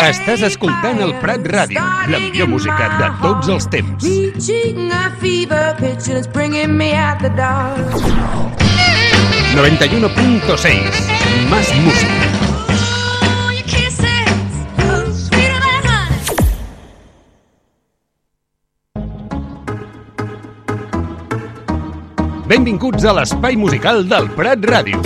Estàs escoltant el Prat Ràdio, la millor música de tots els temps. 91.6, Más música. Benvinguts a l'espai musical del Prat Ràdio.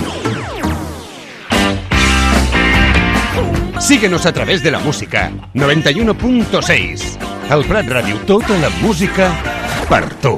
Síguenos a través de la música 91.6. El Prat Ràdio, tota la música per tu.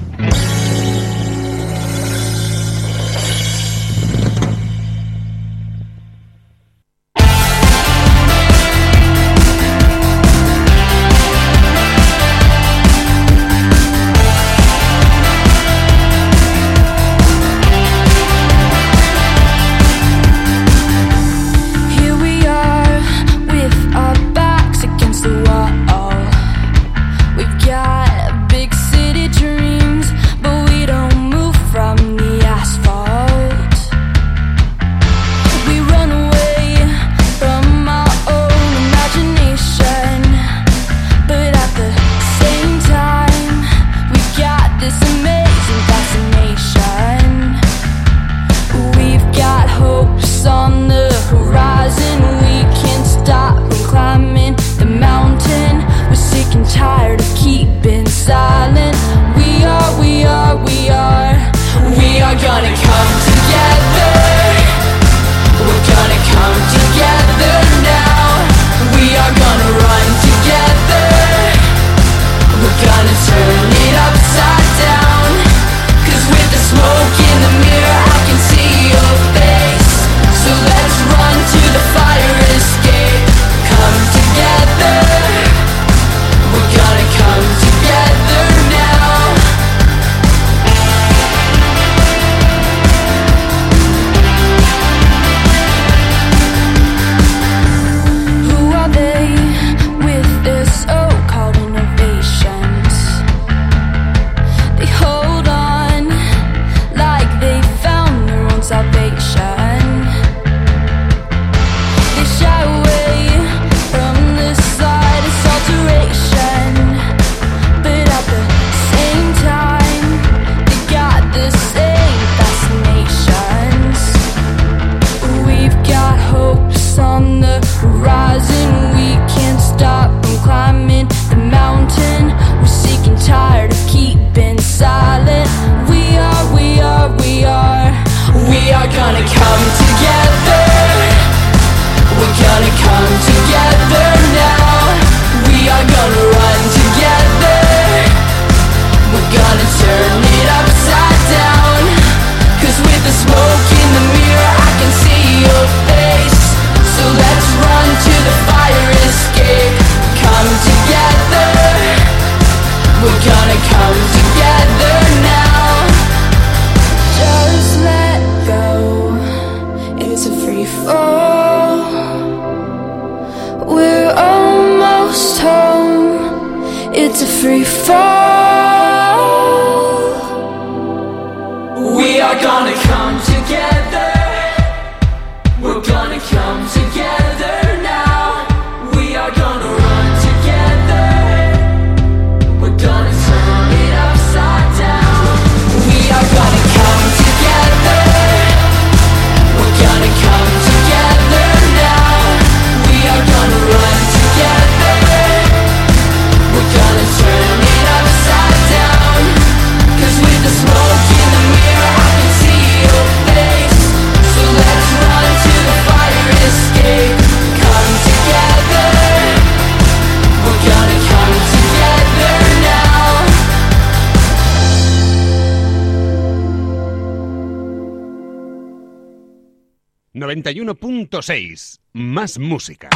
.6, Más música.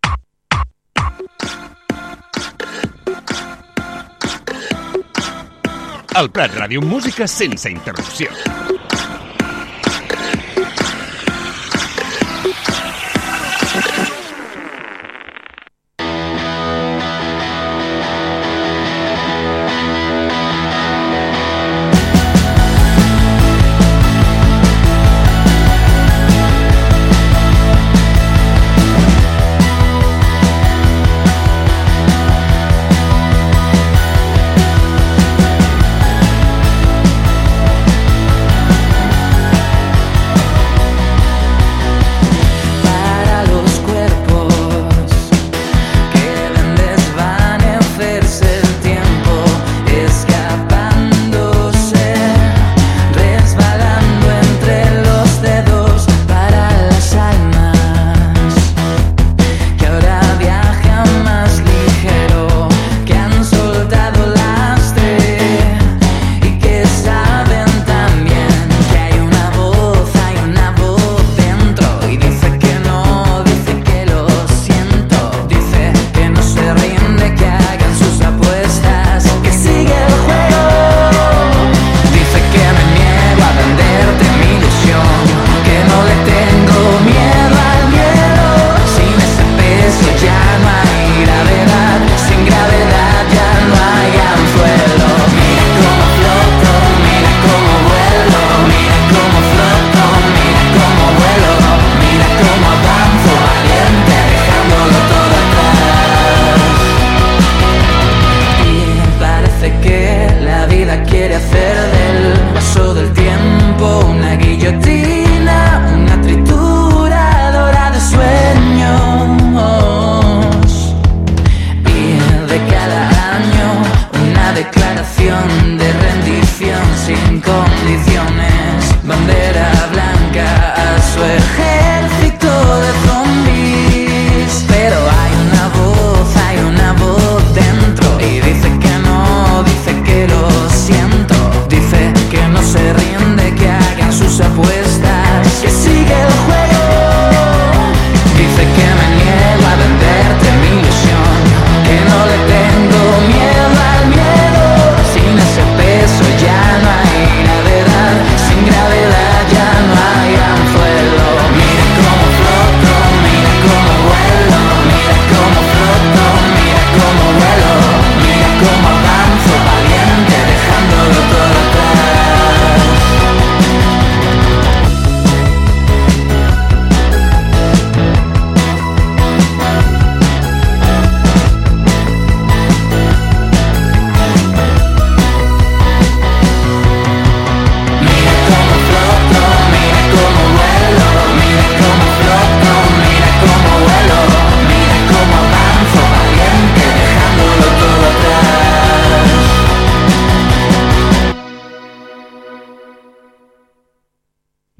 El Prat Ràdio, música sense interrupció.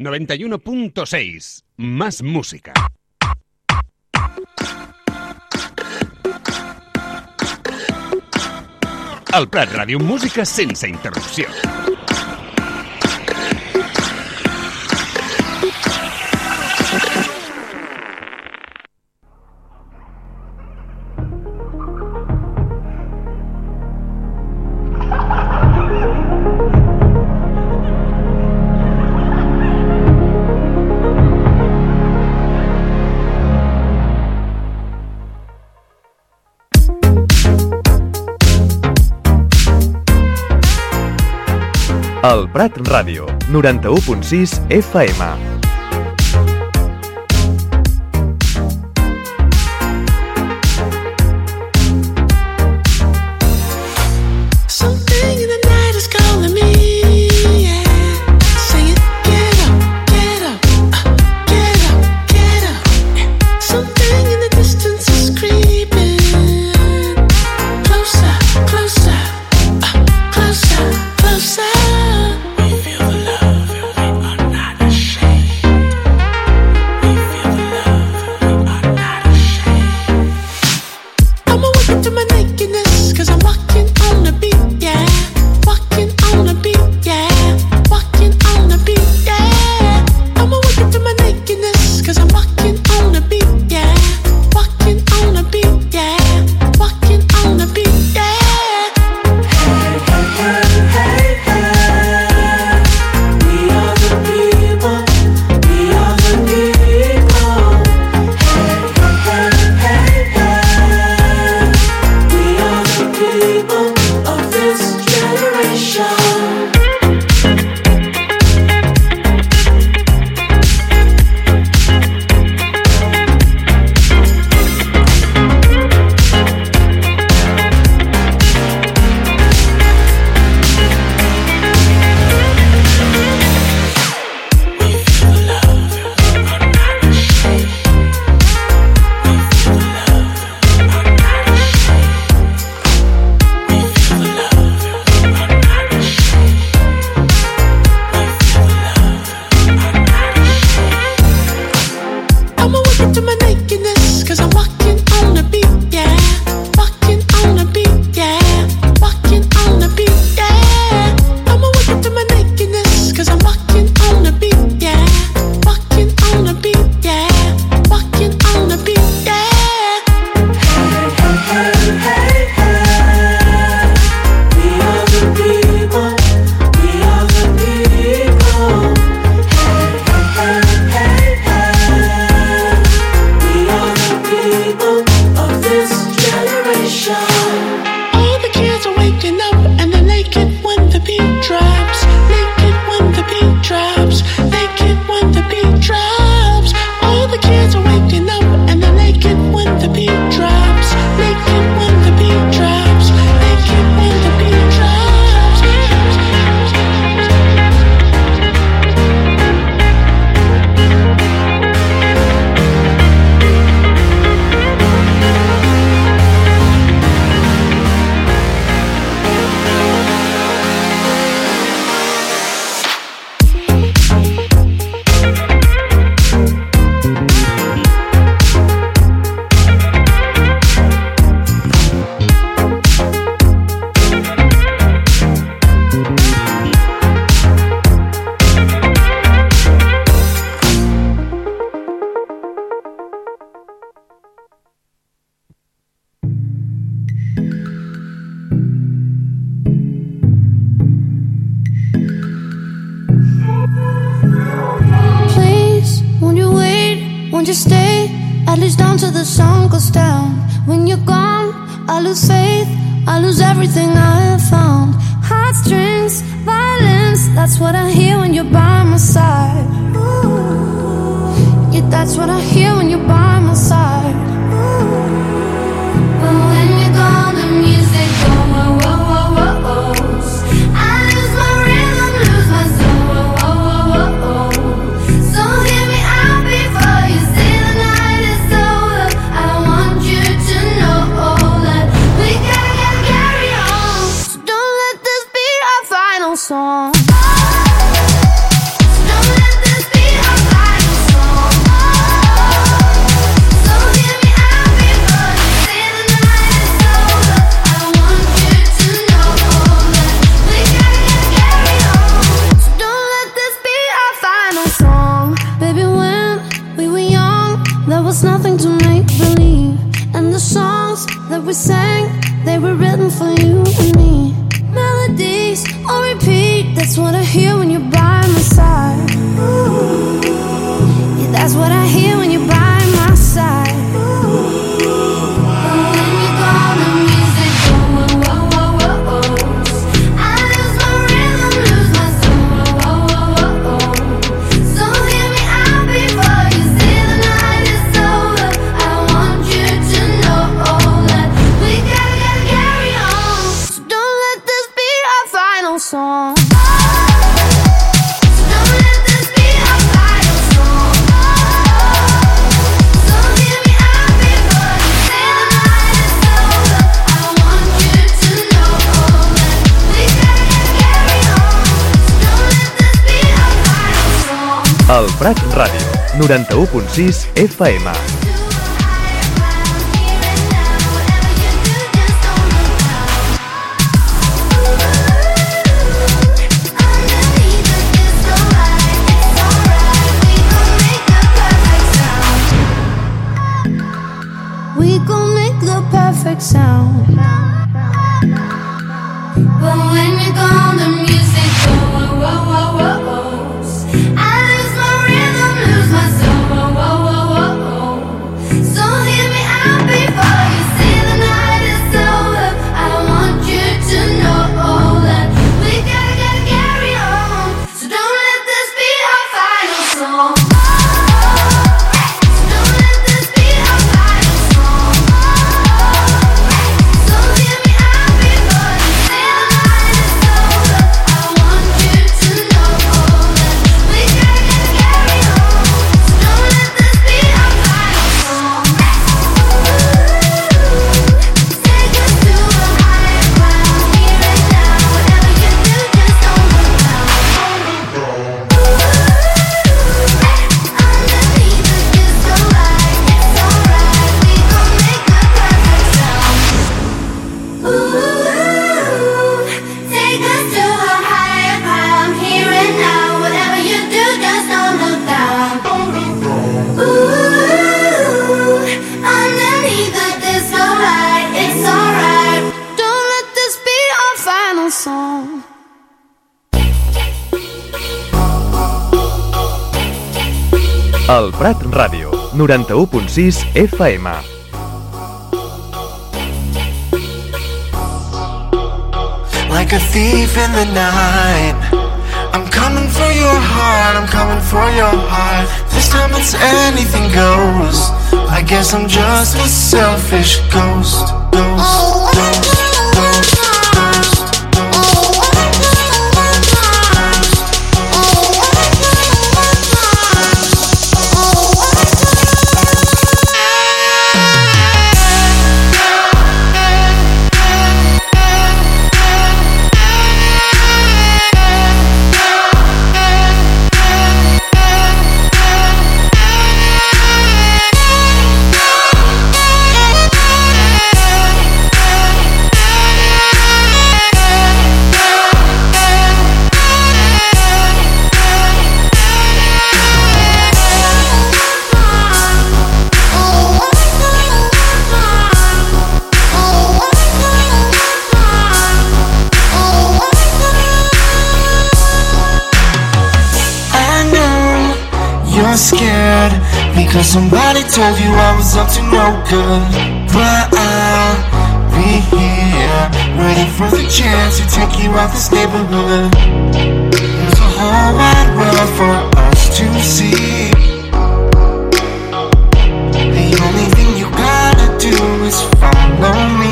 91.6. Más música. El Prat Ràdio, música sense interrupció. El Prat Ràdio, 91.6 FM. Won't you stay, at least down till the sun goes down? When you're gone, I lose faith, I lose everything I have found. Heartstrings, violence, that's what I hear when you're by my side. Yeah, that's what I hear when you're by my side. But when you're gone, the music goes whoa, whoa, whoa, whoa, whoa. I lose my rhythm, lose my soul, whoa, whoa, whoa, whoa, whoa. So hear me out before you say the night is over. I want you to know that we gotta carry on. So don't let this be our final song. So don't let this be they were written for you and me. Melodies on repeat, that's what I hear when you're by my side. Yeah, that's what I hear when you're by my side. Song. El Prat Ràdio, 91.6 FM. We gon' make the perfect sound. But when you're gone, the music goes. Whoa, whoa, whoa, whoa. I lose my rhythm, lose my soul. Whoa, whoa, whoa, whoa. So hear me out before you say the night is over. I want you to know that we gotta carry on. So don't let this be our final song. El Prat Ràdio, 91.6 FM. Like a thief in the night, I'm coming for your heart, I'm coming for your heart. This time it's anything goes. I guess I'm just a selfish ghost. Ghost, ghost, ghost, ghost. Scared because somebody told you I was up to no good. But I'll be here, ready for the chance to take you out this neighborhood. There's a whole wide world for us to see. The only thing you gotta do is follow me.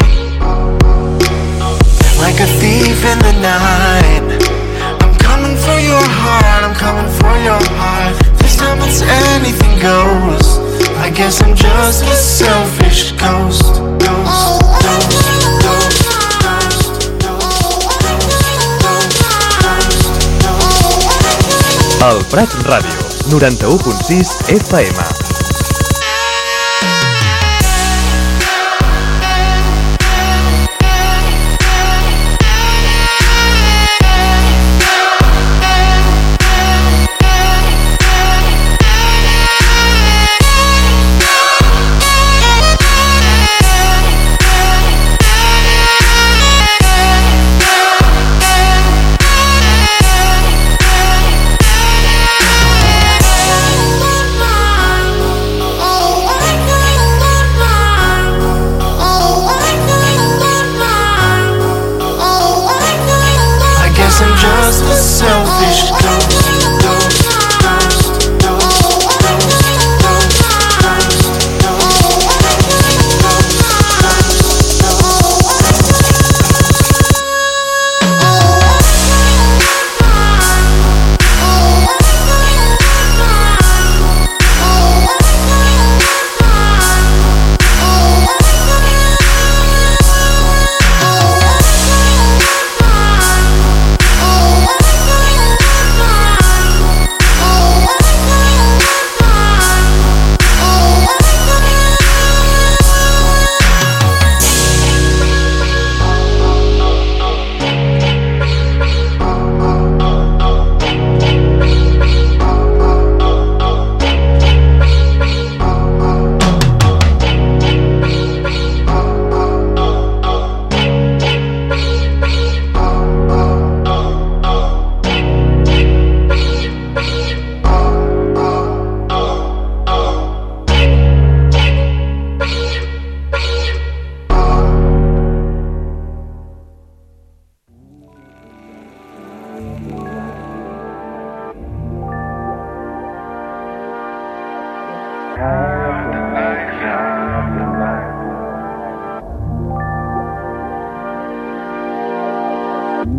Like a thief in the night, I'm coming for your heart, I'm coming for your heart. This time it's anything goes. I guess I'm just a selfish ghost. Ghost, ghost, ghost, ghost, ghost. El Prat Ràdio, 91.6 FM.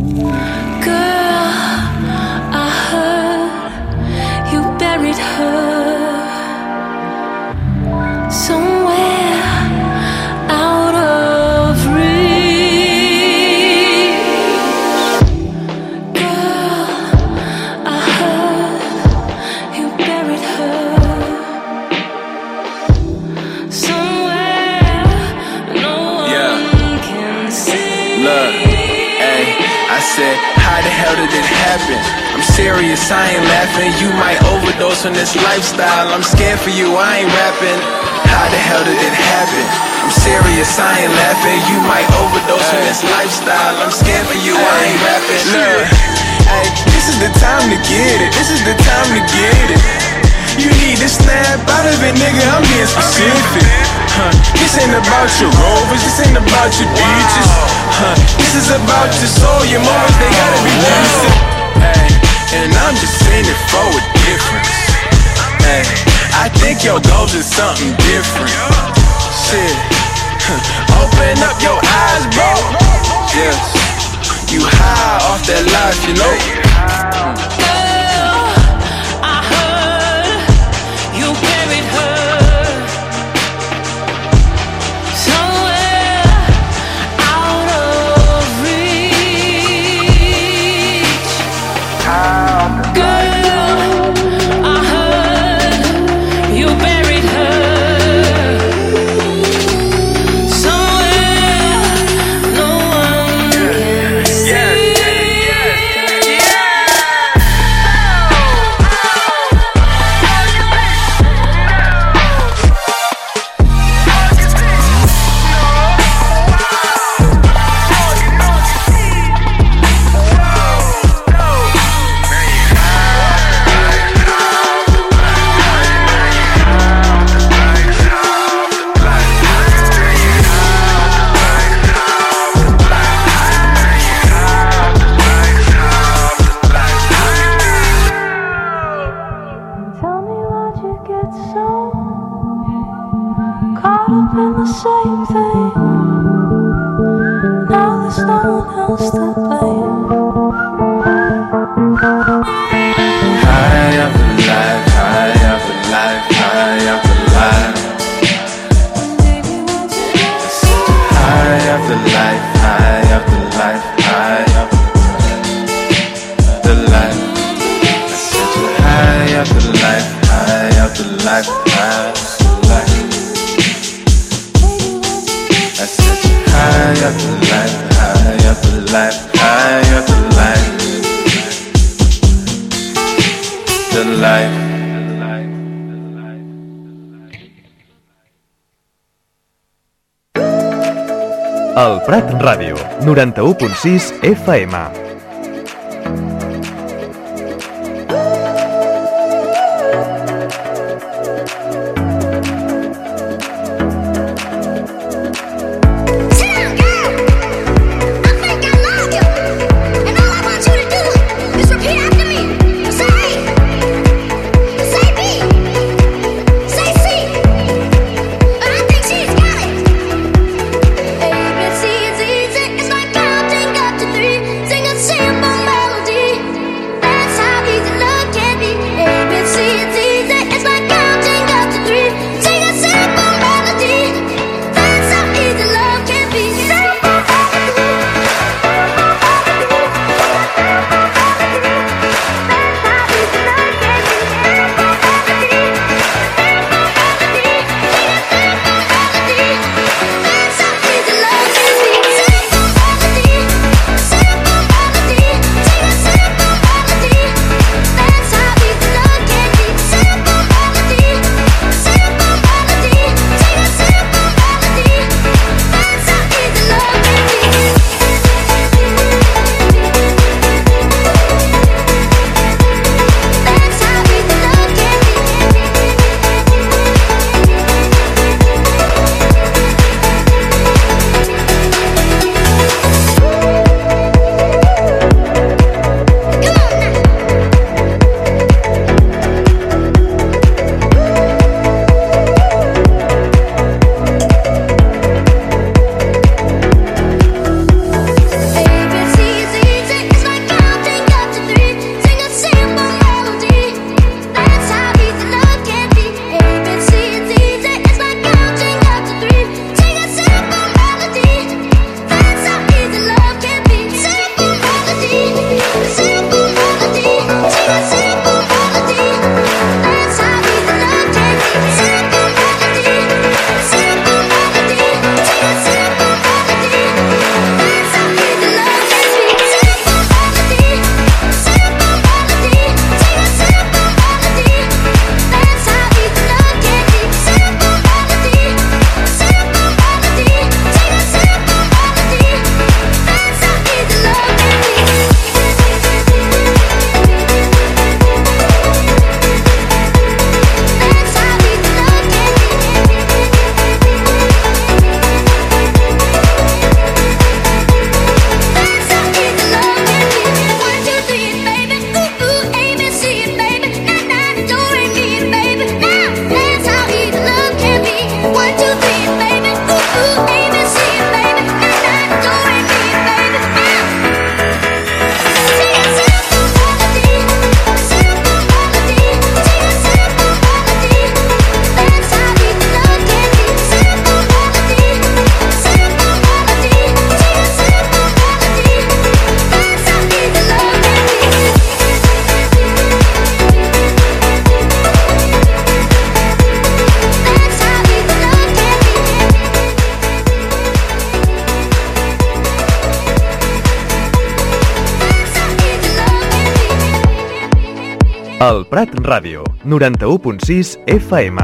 serious, I ain't laughing. You might overdose on this lifestyle. I'm scared for you, I ain't rapping. How the hell did it happen? I'm serious, I ain't laughing. You might overdose on this lifestyle. I'm scared for you, I ain't rapping. Look, ay, this is the time to get it. This is the time to get it. You need to snap out of it, nigga, I'm being specific. This ain't about your rovers, this ain't about your beaches. This is about your soul, your moments, they gotta be decent. And I'm just in it for a difference. I think your goals is something different. Shit, open up your eyes, bro. Yes, you high off that life, you know. El Prat Ràdio, 91.6 FM. Sing a El Prat Ràdio, 91.6 FM.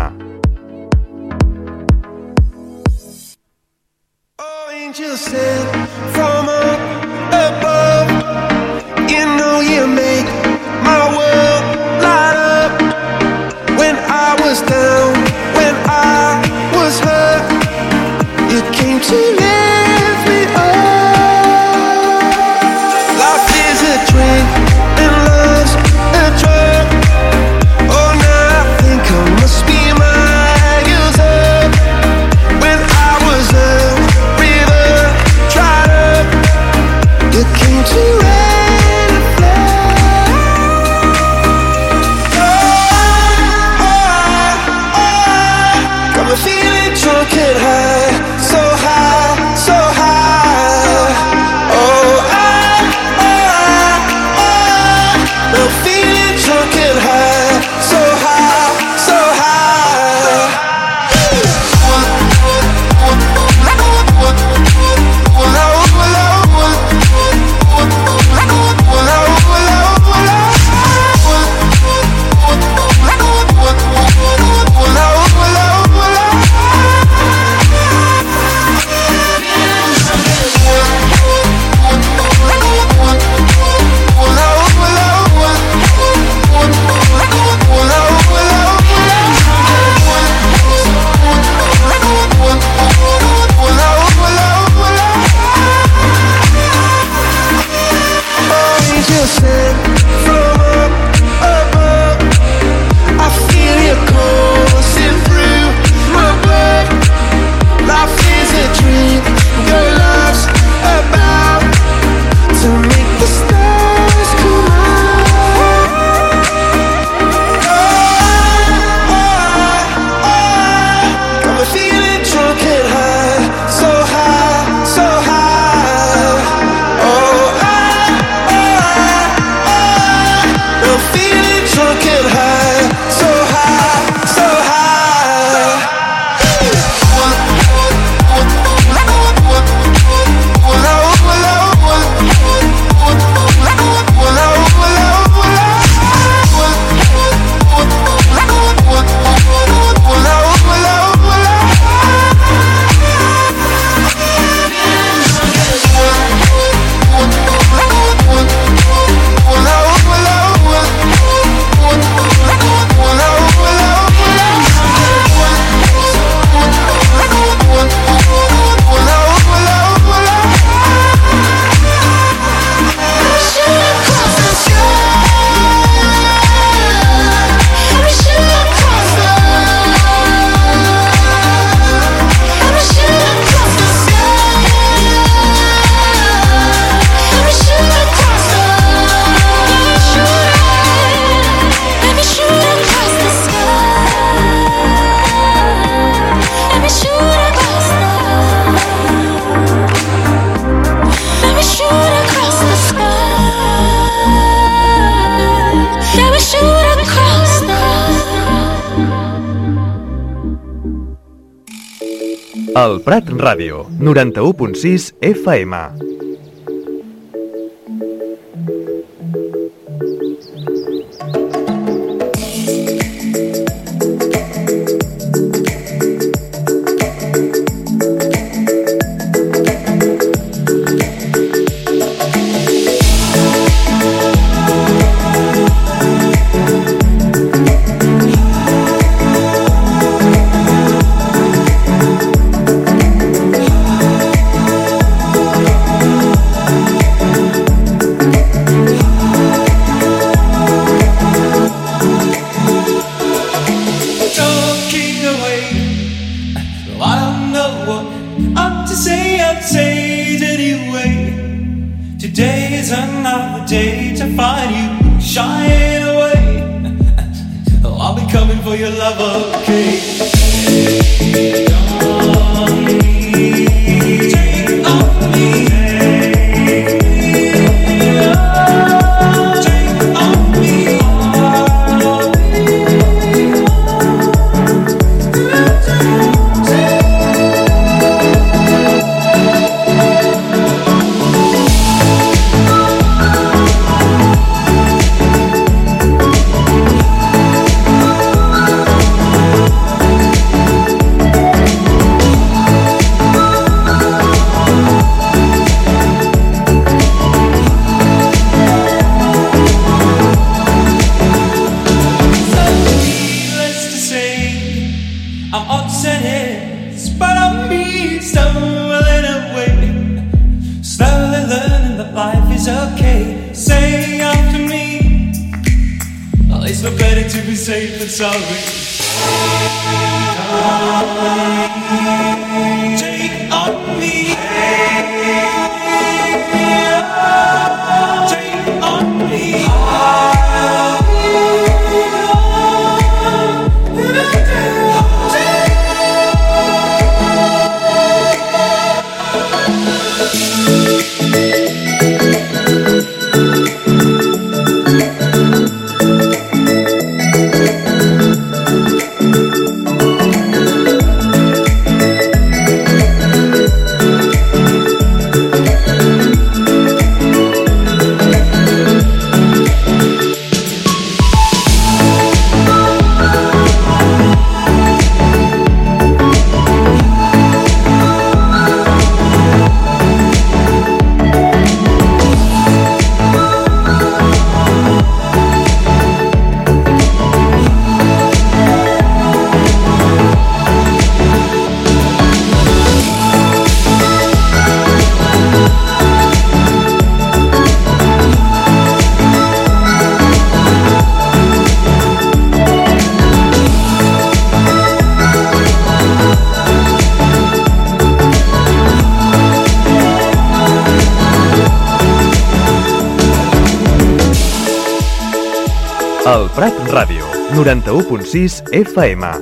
Angels sent from up above. You know you make my world light up. When I was down, when I was hurt, you came to lift me up. Life is a drink and love's a drug. Oh, now I think I must be miles up. When I was a river dried up, you came to rain and flood. Got me feeling drunk and high, so high, so high. Oh, I'm feeling drunk and high, so high, so high. El Prat Ràdio, 91.6 FM. is okay. Say after me. Oh, it's no better to be safe than sorry. Take on me. Take on me. El Prat Ràdio, 91.6 FM.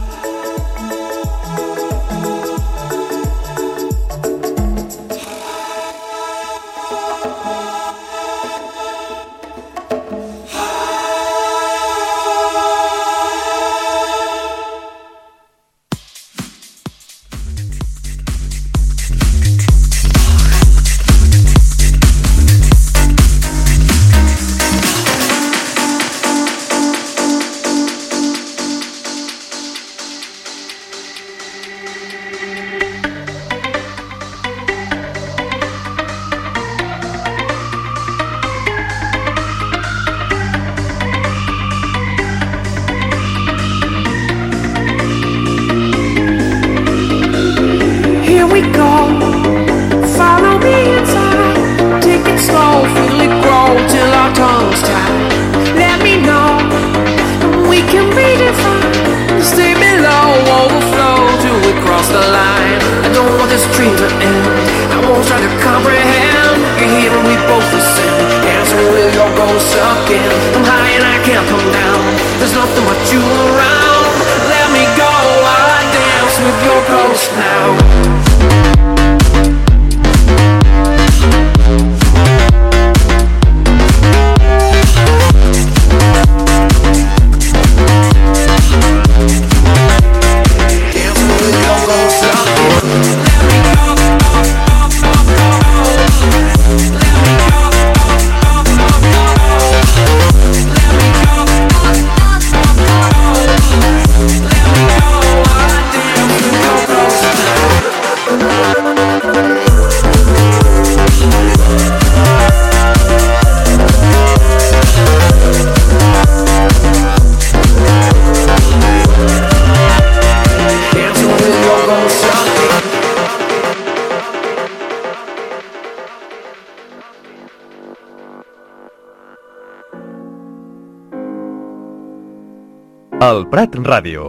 El Prat Ràdio,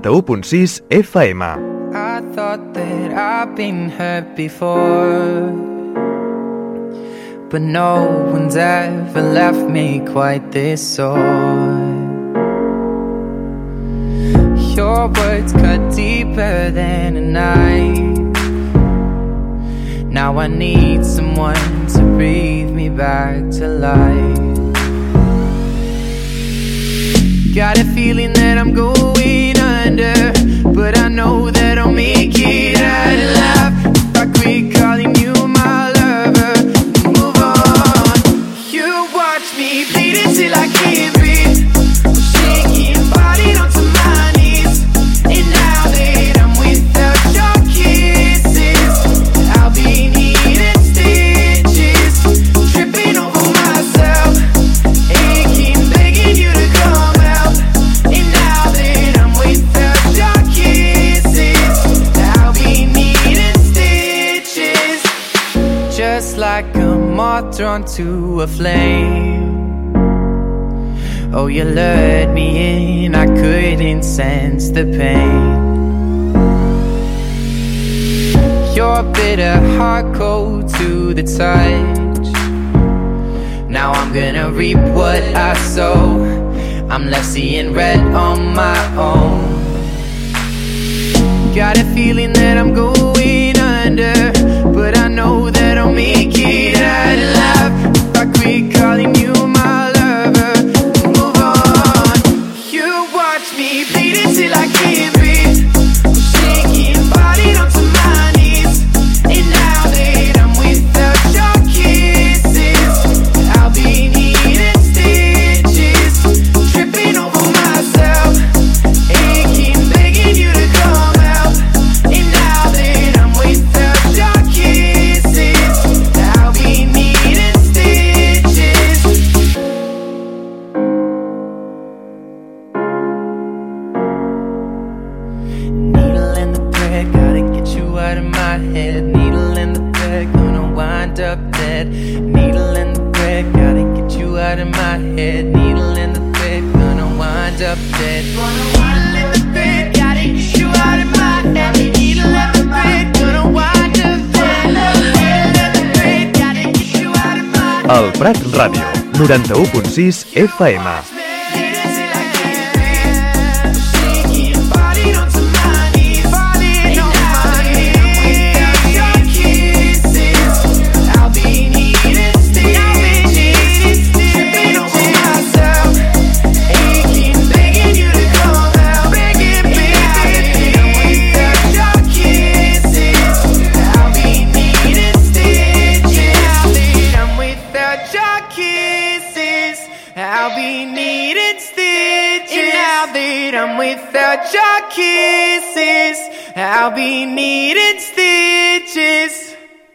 91.6 FM. I thought that I've been hurt before, but no one's ever left me quite this sore. Your words cut deeper than a knife. Now I need someone to breathe me back to life. Got a feeling that I'm going under, but I know that I'll make it out alive if I quit calling you my lover and move on. You watch me bleed until I can't breathe, shaking, body onto my knees. And now that I'm without your kisses, I'll be needing stitches, tripping over myself, aching, begging you to come out. And now that I'm without your kisses, just like a moth drawn to a flame. Oh, you lured me in, I couldn't sense the pain. Your bitter heart cold to the touch. Now I'm gonna reap what I sow. I'm left seeing red on my own. Got a feeling that I'm going under, but I know that I'll make it out alive. If I quit calling you my lover, move on. You watch me bleed till I can't breathe. I'm shaking, body onto my knees. And now that I'm without your kisses, I'll be needing stitches, tripping over myself, aching, begging you to come out. And now that I'm without your kisses, I'll be needing stitches. Needle in the thread, gotta get you out of my head. Needle in the thread, gonna wind up dead. Needle in the thread, gotta get you out of my head. Needle in the thread, gonna wind up dead. Needle in the thread, gotta get you out of my head. Needle in the thread, gonna wind up dead. Needle in the thread, gotta get you out of my head. El Prat Ràdio, 91.6 FM. I'll be needing stitches. And now that I'm without your kisses, I'll be needing stitches.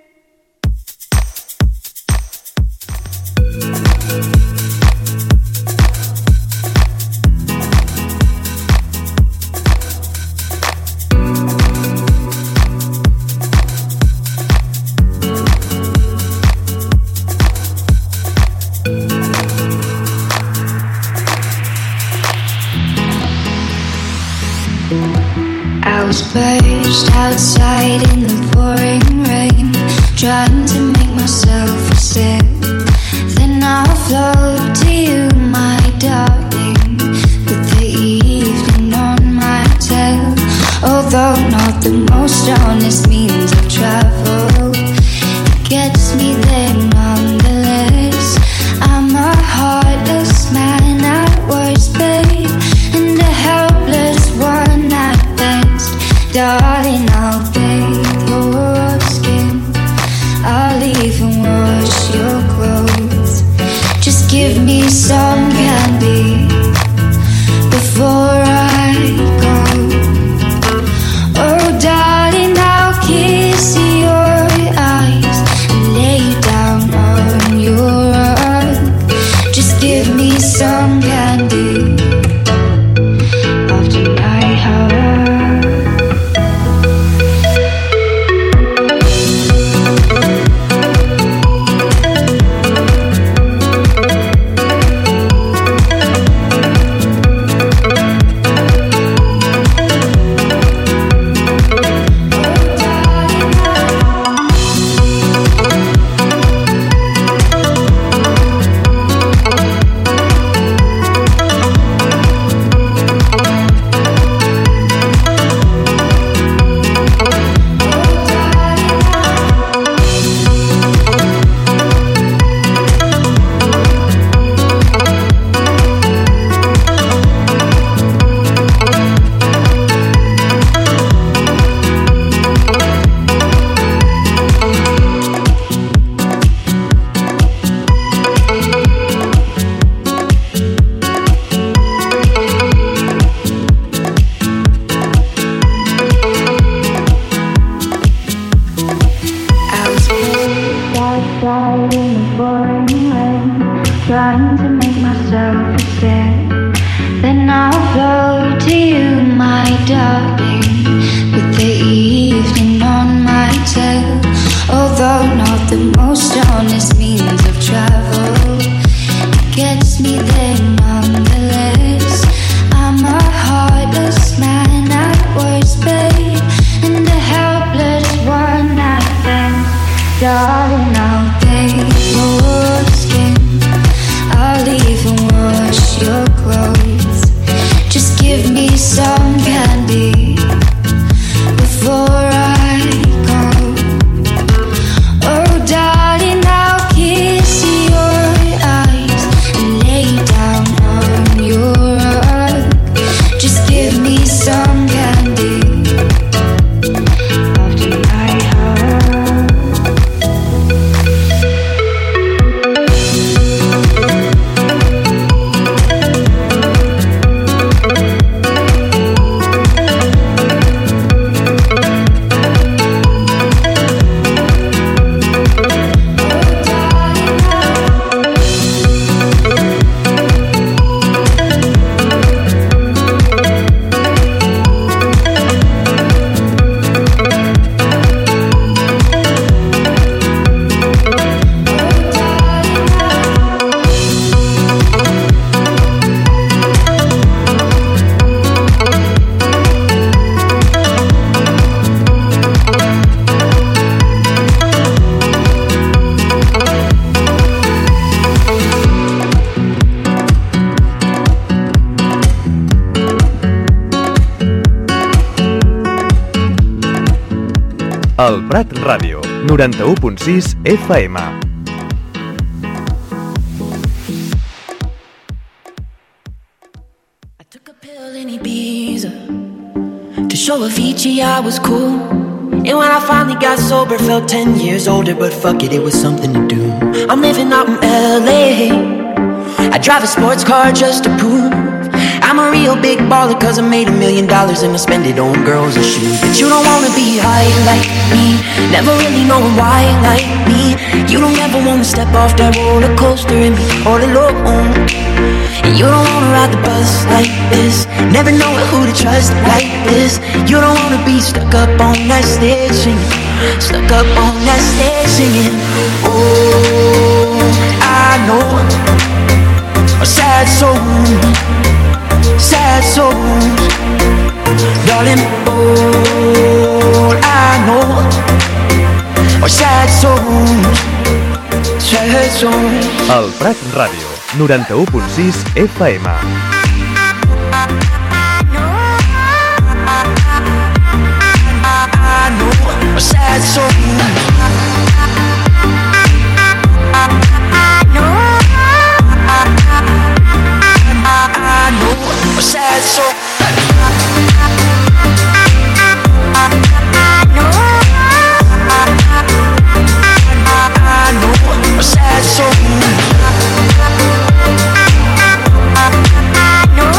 I was perched outside in the pouring rain, trying to make myself a sip. Then I'll float to you, my darling, with the evening on my tail. Although not the most honest means of travel, it gets me there nonetheless. I'm a heartless man at worst, babe, and a helpless one at best. Darling, I'll bathe your skin, I'll even wash your clothes. Just give me some candy before I go. Oh darling, I'll kiss your eyes and lay down on your rug. Just give me some candy after night hour. Trying to make myself a sip. Then I'll float to you, my darling, with the evening on my tail. Although not the most honest means of travel, it gets me there nonetheless. I'm a heartless man at worst, babe, and a helpless one at best. Darling, I'll bathe your skin, I'll even wash your clothes. Just give me some candy before I go. Oh darling, I'll kiss your eyes and lay down on your rug. Just give me some candy after my hug. El Prat Ràdio, 91.6 FM. I took a pill in Ibiza to show Avicii I was cool. And when I finally got sober, felt 10 years older. But fuck it, it was something to do. I'm living out in LA, I drive a sports car just to prove I'm a real big baller, cause I made $1 million and I spend it on girls and shoes. But you don't wanna be high like me, never really knowing why like me. You don't ever wanna step off that roller coaster and be all alone. And you don't wanna ride the bus like this, never knowing who to trust like this. You don't wanna be stuck up on that stage singing, stuck up on that stage singing. Oh, I know a sad soul, sad souls, darling, all I know are sad souls, sad souls. El Prat Ràdio, 91.6 FM. I know are sad souls. A sad soul. I know a sad soul. I know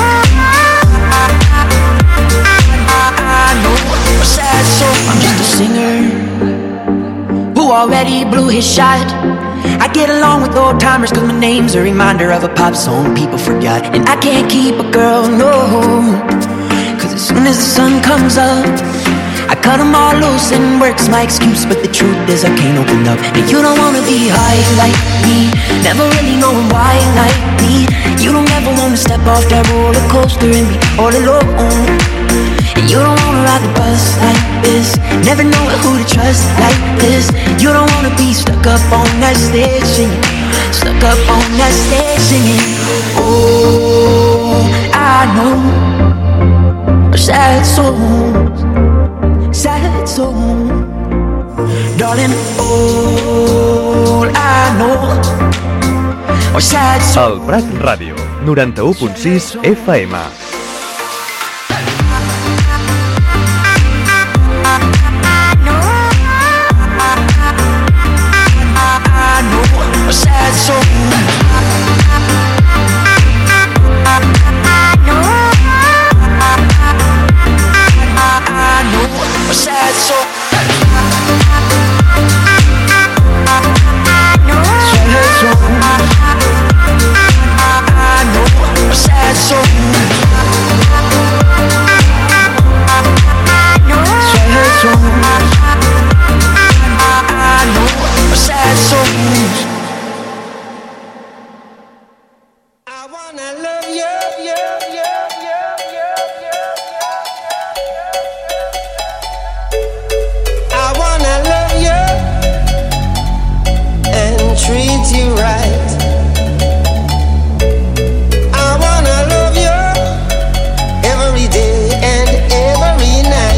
a sad soul. I'm just a singer who already blew his shot. I get along with old timers cause my name's a reminder of a pop song people forgot. And I can't keep a girl, no, cause as soon as the sun comes up I cut them all loose and work's my excuse. But the truth is I can't open up. And you don't wanna be high like me, never really knowing why like me. You don't ever wanna step off that roller coaster and be all alone. And you don't wanna ride the bus like this, never knowing who to trust like this. You don't wanna be stuck up on that stage singing, stuck up on that stage singing. Oh, I know sad souls, sad souls, darling, all I know are sad souls. El Prat Ràdio, 91.6 FM. Sad soul. I know a sad soul. Sad soul. I know a sad soul. treat you right. I wanna love you every day and every night.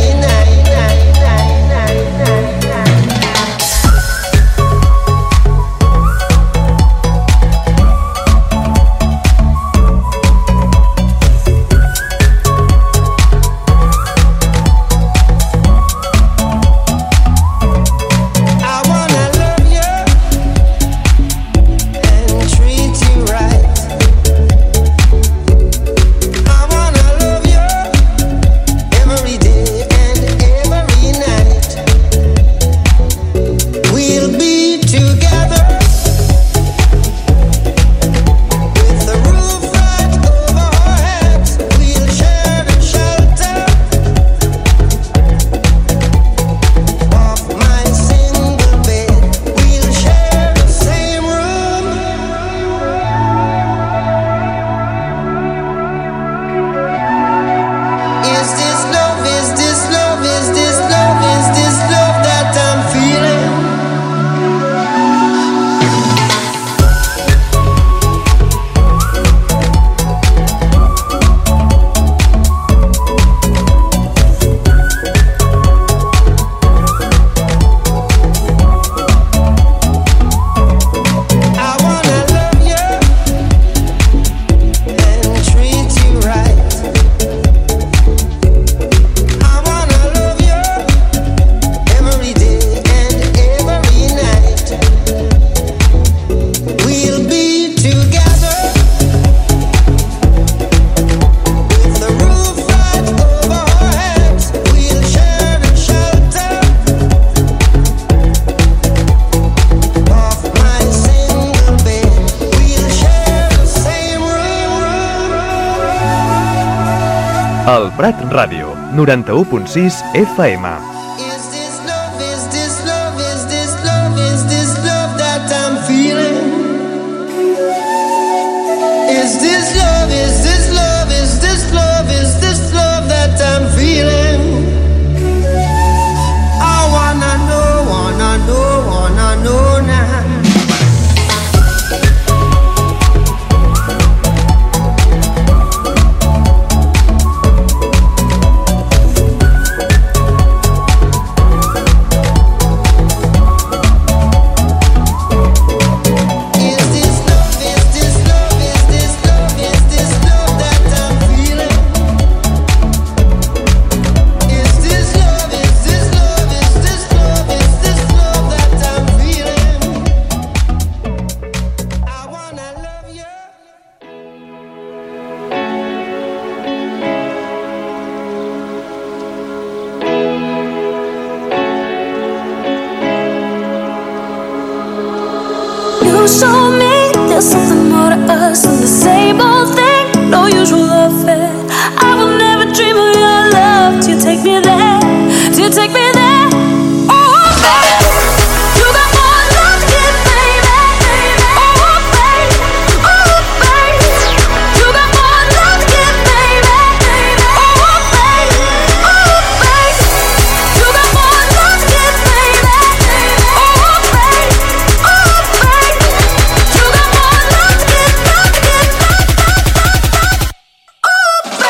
El Prat Ràdio, 91.6 FM. Is this love, is this love, is this love, is this love that I'm feeling? Is this love, is this love, is this love, is this love that I'm feeling? I wanna know, wanna know, wanna know now. You show me there's something more to us than the same old thing, no usual affair. I will never dream of your love till you take me there, till you take me there. Oh, baby, you got more love to give, baby. Oh, baby, oh, baby, you got more love to give, baby. Oh, baby, oh, baby, you got more love to give, baby. Oh, baby, oh, baby, you got more love to give, love to give, love, love, love, love. Oh, baby.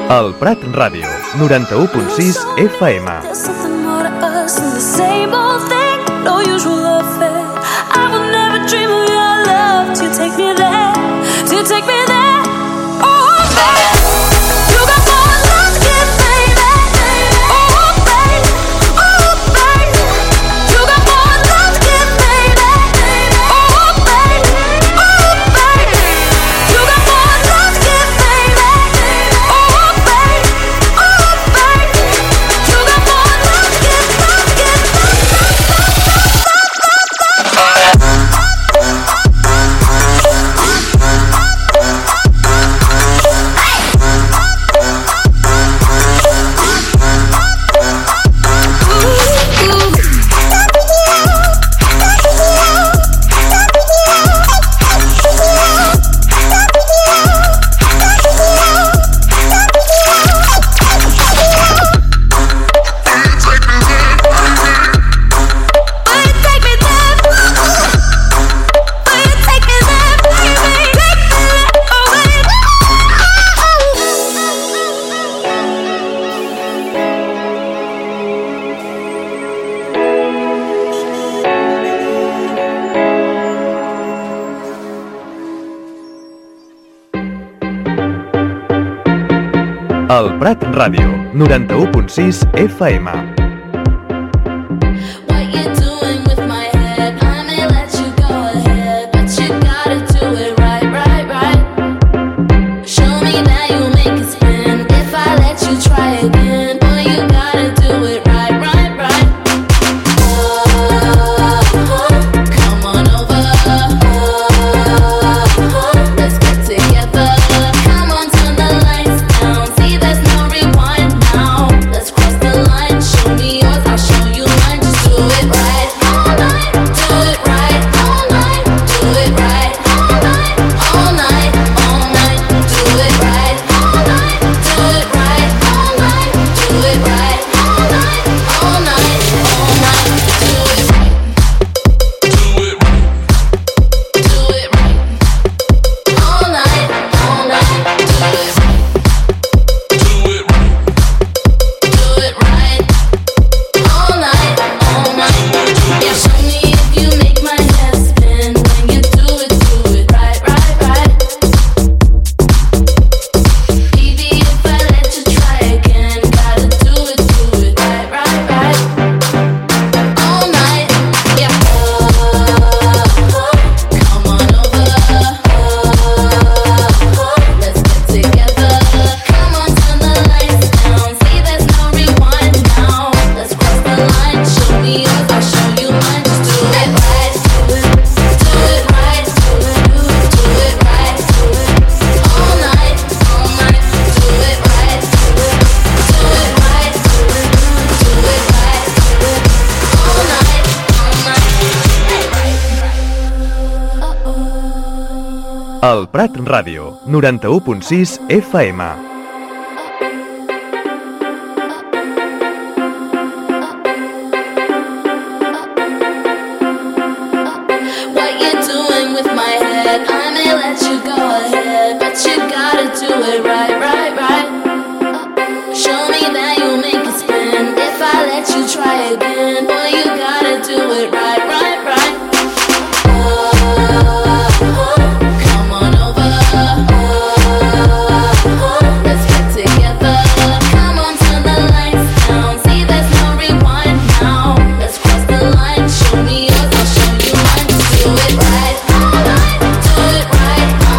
El Prat Ràdio, 91.6 FM. There's something more to us than the same old thing. No usual affair. I will never dream of your love till you take me there. Till you take me there. Oh, baby, you got more love to give, baby. Oh, baby, oh, baby, you got more love to give, baby. Oh, baby, oh, baby, you got more love to give, baby. Oh, baby, oh, baby, you got more love to give, El Prat Ràdio, 91.6 FM. What you doing with my head? I may let you go ahead, but you gotta do it right, right, right. Show me that you make it spin. If I let you try again, boy, you gotta do it right, right, right. Come on over. Let's get together. Come on, turn the lights down. See, there's no rewind now. Let's cross the line. Show me yours, I'll show you mine. Just do it right all night. Do it right all night. Do it right all night. All night, all night. Do it right all night. Do it right all night. Do it right all night. All night, all night. Do it right. Do it right. Do it right. All night, all night. Do it right. Do it right. Do it right. All night, all night. Yeah, show me if you make my head spin. When you do it right, right, right. Baby, if I let you try again, gotta do it right, right, right. All night, yeah. Come on over. Let's get together. Come on, turn the lights down. See, there's no rewind now. Let's cross the line. Show me yours, I'll show you mine. Just do it right. Do it right. Do it right. All night, all night. Do it right. Do it right. Do it right. All night, all night. El Prat Ràdio, 91.6 FM. What you doing with my head? I may let you go ahead, but you gotta do it right, right, right. Show me that you make it spin. If I let you try again, boy, you gotta do it right, right, right. Come on over. Let's get together. Come on, turn the lights down. See, there's no rewind now. Let's cross the line. Show me yours, I'll show you mine. Just do it right all night. Do it right all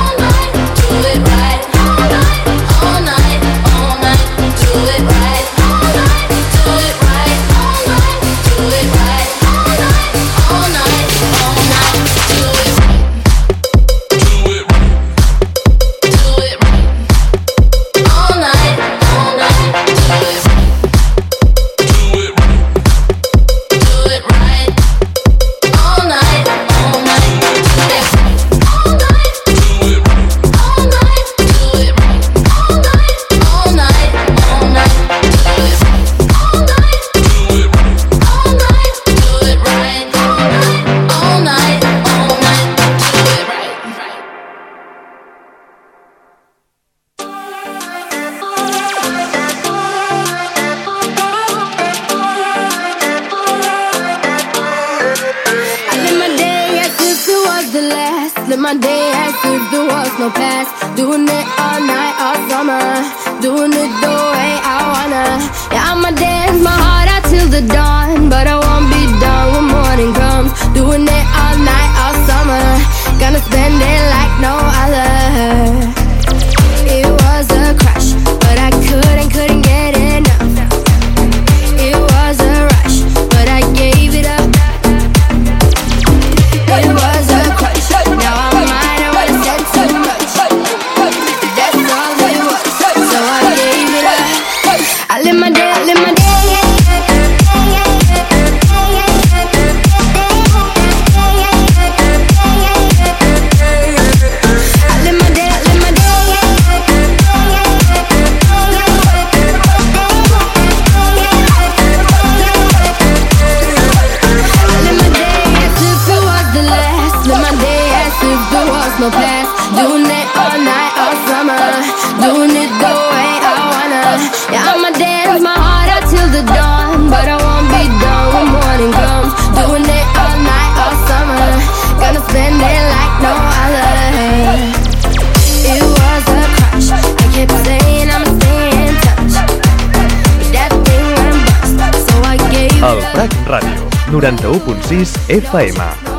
Live my day as if there was no past. Doing it all night, all summer. Doing it the way I wanna. Yeah, I'ma dance my heart out till the dawn, but I won't be done when morning comes. Doing it all night, all summer. Gonna spend it like no other. It was a crush, but I couldn't get enough. It was a rush, but I gave it up. It was a crush, now I'm mine, I wanna said too much. That's all it was, so I gave it up. I live my day. No past, doing it all night, all summer. Doing it the way I wanna. Yeah, I'ma dance my heart out till the dawn, but I won't be done when morning comes. Doing it all night, all summer. Gonna spend it like no other. It was a crush, I kept saying I'ma stay in touch, but that thing went bust, so I gave it up. El Prat Ràdio, 91.6 FM.